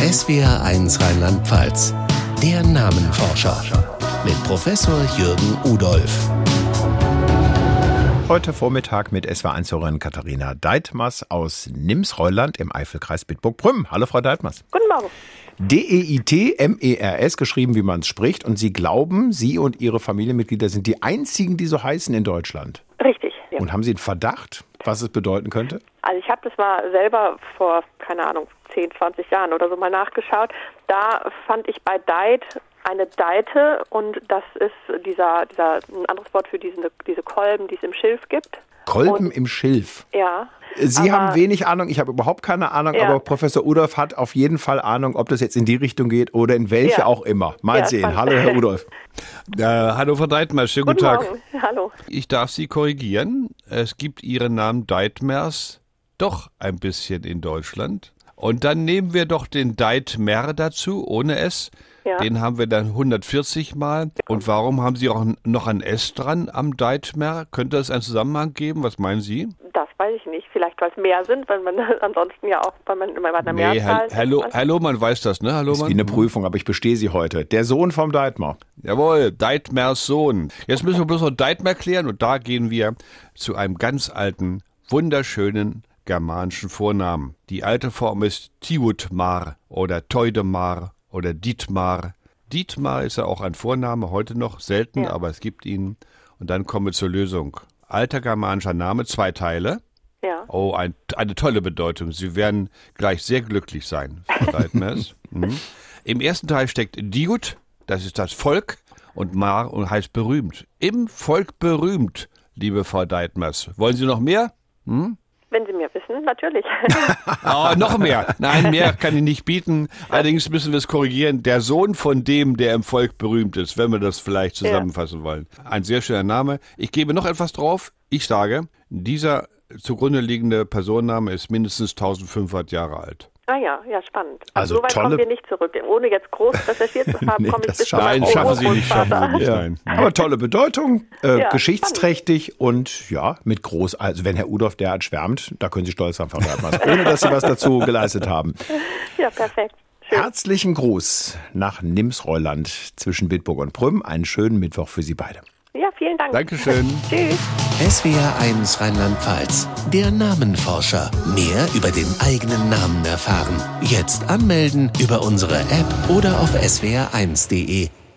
SWR1 Rheinland-Pfalz. Der Namenforscher mit Professor Jürgen Udolph. Heute Vormittag mit SWR1-Hörerin Katharina Deitmers aus Nimsreuland im Eifelkreis Bitburg-Prüm. Hallo, Frau Deitmers. Guten Morgen. Deitmers, geschrieben, wie man es spricht. Und Sie glauben, Sie und Ihre Familienmitglieder sind die einzigen, die so heißen in Deutschland. Richtig. Ja. Und haben Sie einen Verdacht, was es bedeuten könnte? Also ich habe das mal selber vor, 10, 20 Jahren oder so mal nachgeschaut. Da fand ich bei Deit eine Deite und das ist ein anderes Wort für diese Kolben, die es im Schilf gibt. Kolben im Schilf? Ja. Sie haben wenig Ahnung, ich habe überhaupt keine Ahnung, ja. Aber Professor Udolph hat auf jeden Fall Ahnung, ob das jetzt in die Richtung geht oder in welche auch immer. Mal sehen. Spannend. Hallo, Herr Udolph. Hallo, Frau Deitmers, schönen guten Tag. Morgen. Hallo. Ich darf Sie korrigieren. Es gibt Ihren Namen Deitmers doch ein bisschen in Deutschland. Und dann nehmen wir doch den Deitmer dazu, ohne S. Ja. Den haben wir dann 140 Mal. Und warum haben Sie auch noch ein S dran am Deitmer? Könnte es einen Zusammenhang geben? Was meinen Sie? Das weiß ich nicht. Vielleicht, weil es mehr sind, weil man ansonsten ja auch bei einer Mehrzahl... Hallo, man weiß das, ne? Hallo, das ist wie eine Prüfung, aber ich bestehe sie heute. Der Sohn vom Deitmer. Jawohl, Deitmers Sohn. Jetzt müssen wir bloß noch Deitmer klären und da gehen wir zu einem ganz alten, wunderschönen germanischen Vornamen. Die alte Form ist Tiutmar oder Teudemar oder Dietmar. Dietmar ist ja auch ein Vorname, heute noch selten, aber es gibt ihn. Und dann kommen wir zur Lösung. Alter germanischer Name, 2 Teile. Ja. Oh, eine tolle Bedeutung. Sie werden gleich sehr glücklich sein, Frau Deitmers. Im ersten Teil steckt Diut, das ist das Volk, und Mar und heißt berühmt. Im Volk berühmt, liebe Frau Deitmers. Wollen Sie noch mehr? Wenn Sie mir wissen, natürlich. Oh, noch mehr. Nein, mehr kann ich nicht bieten. Allerdings müssen wir es korrigieren. Der Sohn von dem, der im Volk berühmt ist, wenn wir das vielleicht zusammenfassen wollen. Ein sehr schöner Name. Ich gebe noch etwas drauf. Ich sage, dieser zugrunde liegende Personenname ist mindestens 1500 Jahre alt. Ah ja, spannend. Also so weit kommen wir nicht zurück. Ohne jetzt groß recherchiert zu haben, komme ich bis Nein, schaffen Sie nicht. Nein. Aber tolle Bedeutung, geschichtsträchtig spannend. Und mit groß, also wenn Herr Udolph derart schwärmt, da können Sie stolz sein, Frau Deitmers, ohne dass Sie was dazu geleistet haben. Ja, perfekt. Schön. Herzlichen Gruß nach Nimsreuland zwischen Bitburg und Prüm. Einen schönen Mittwoch für Sie beide. Ja, vielen Dank. Dankeschön. Tschüss. SWR1 Rheinland-Pfalz. Der Namenforscher. Mehr über den eigenen Namen erfahren. Jetzt anmelden über unsere App oder auf swr1.de.